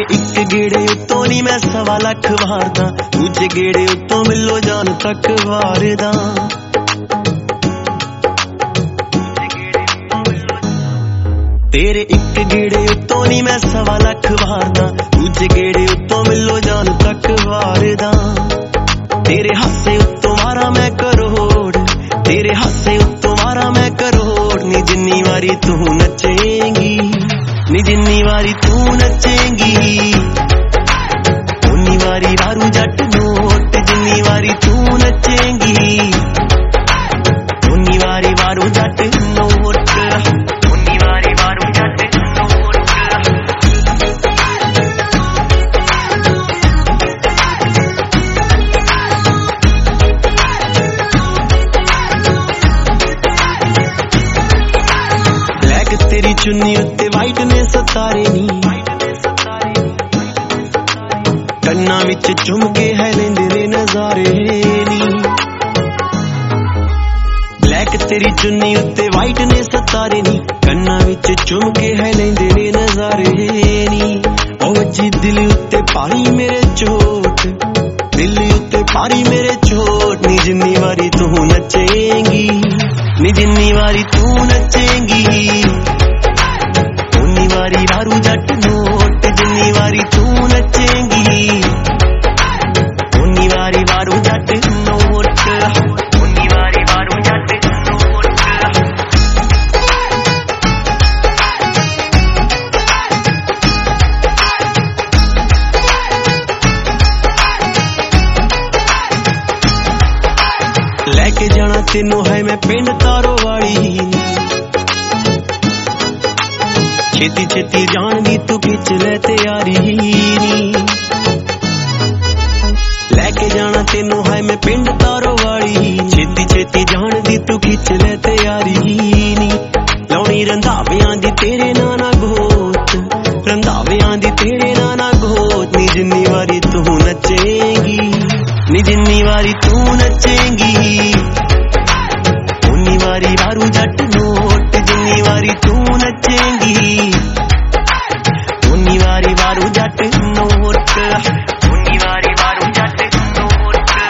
तेरे एक गेड़े उत्तों नी मैं 1.25 लाख वारदा, दूजे गेड़े उत्तों मिलो जान तक वारदा। तेरे एक गेड़े उत्तों नी मैं 1.25 लाख वारदा, दूजे गेड़े उत्तों मिलो जान तक वारदा। तेरे हासे उत्तों मारा मैं करोड़, तेरे हासे उत्तों मारा मैं करोड़। नी जिन्नी वारी तू नचेंगी, नी जिन्नी वारी तू नचेंगी, उन्नी वारी वारू जट नोट। जिन्नी वारी तू नचेंगी, उन्नी वारी वारू जट नोट, उन्नी वारी वारू जट नोट। ब्लैक तेरी चुन्नी उत्ते वाइट ने सतारे नी, कन्ना विच चुम के है लेंदे ने नजारे नी। ब्लैक तेरी चुन्नी उत्ते वाइट ने सतारे नी, कन्ना विच चुम के है लेंदे ने नजारे नी। ओ वज्जी दिल उत्ते पारी मेरे चोट, दिल उत्ते पारी मेरे चोट। नी जिन्नी वारी तू नचेंगी, नी जिन्नी वारी तू नचेंगी, उन्नी वारी वारू जट नोट। जिन्नी वारी तू नचेंगी, उन्नी वारी वारू जट नोट, उन्नी वारी वारू जट नोट। लेके जाना तेनू है मैं पिंड तारो वाली, छेती छेती जान दी तू खिच ले तैयारी नी। लेके जाना तेनू है मैं पिंड तारो वाली, छेती छेती जान दी तू खिच ले तैयारी नी। लाउनी रंधावियां दी तेरे नाना गोत, रंधावियां दी तेरे नाना गोत। नी जिन्नी वारी तू नचेंगी, नी जिन्नी वारी तू नचेंगी, उन्नी वारी वारू जट